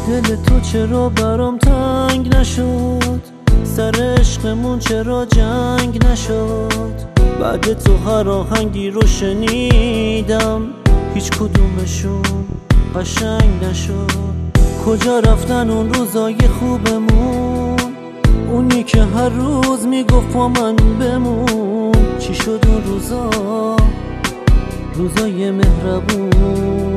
دل تو چرا برام تنگ نشد؟ سر عشقمون چرا جنگ نشد؟ بعد تو هر آهنگی رو شنیدم هیچ کدومشون قشنگ نشد. کجا رفتن اون روزای خوبمون؟ اونی که هر روز میگفت با من بمون. چی شد اون روزا، روزای مهربون؟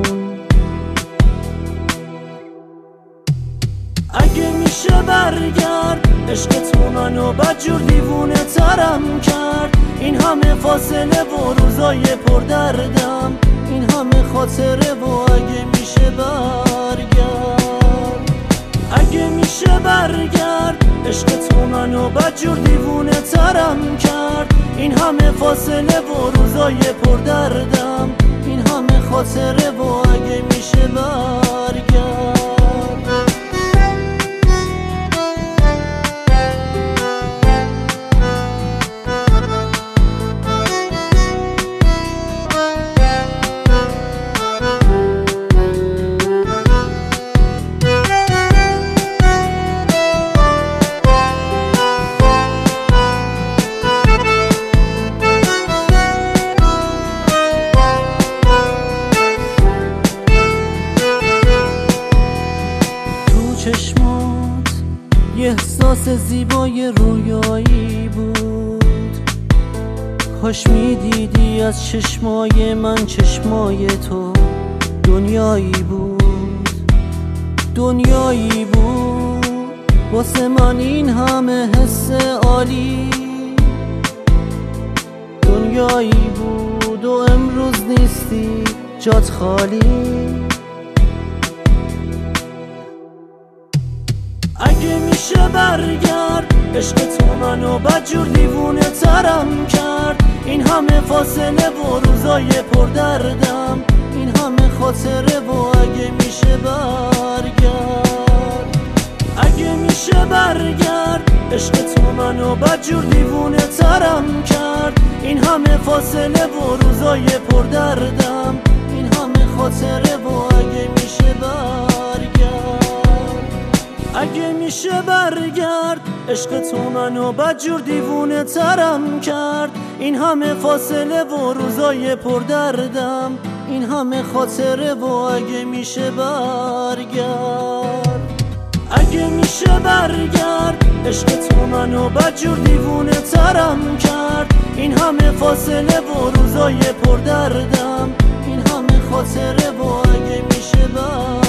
اگه میشه برگرد عشقت منو بدجور دیوونه ترم کرد. این همه فاصله و روزای پردردم، این همه خاطره و اگه میشه برگرد. اگه میشه برگرد عشقت منو بدجور دیوونه ترم کرد. این همه فاصله و روزای پردردم، این همه خاطره و اگه میشه برگرد. چشمات یه احساس زیبای رویایی بود. کاش میدیدی از چشمای من چشمای تو دنیایی بود. دنیایی بود واسه من این همه حس عالی. دنیایی بود و امروز نیستی جات خالی. اگه میشه برگرد عشقت منو بدجور دیوونه ترم کرد. این همه فاصله و روزای پردردم، این همه خاطره و اگه میشه برگرد. اگه میشه برگرد عشقت منو بدجور دیوونه ترم کرد. این همه فاصله و روزای پردردم، این همه خاطره و اگه میشه برگرد. اگه میشه برگرد عشقت منو بدجور دیوونه ترم کرد. این همه فاصله و روزای پردردم، این همه خاطره و اگه میشه برگرد. اگه میشه برگرد عشقت منو بدجور دیوونه ترم کرد. این همه فاصله و روزای پردردم، این همه خاطره و اگه میشه برگرد.